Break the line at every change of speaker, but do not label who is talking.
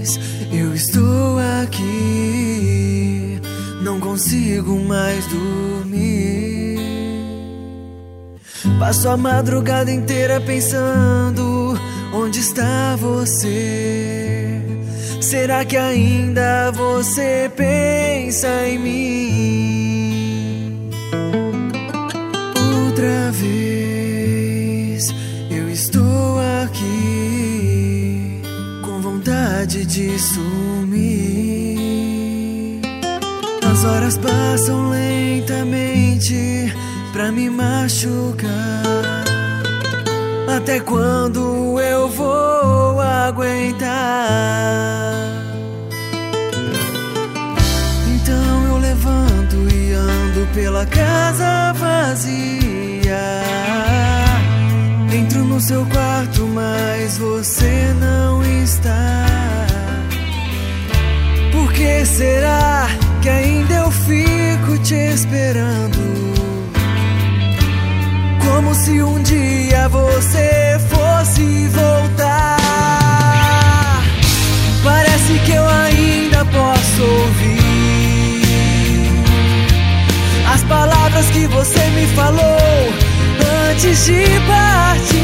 eu estou aqui, não consigo mais dormir. Passo a madrugada inteira pensando, onde está você? Será que ainda você pensa em mim? Outra vez eu estou aqui, com vontade de sumir. As horas passam lentamente pra me machucar. Até quando eu vou aguentar? Então eu levanto e ando pela casa vazia. Entro no seu quarto, mas você não está. Por que será que ainda eu fico te esperando? Como se um dia você fosse voltar. Parece que eu ainda posso ouvir as palavras que você me falou antes de partir.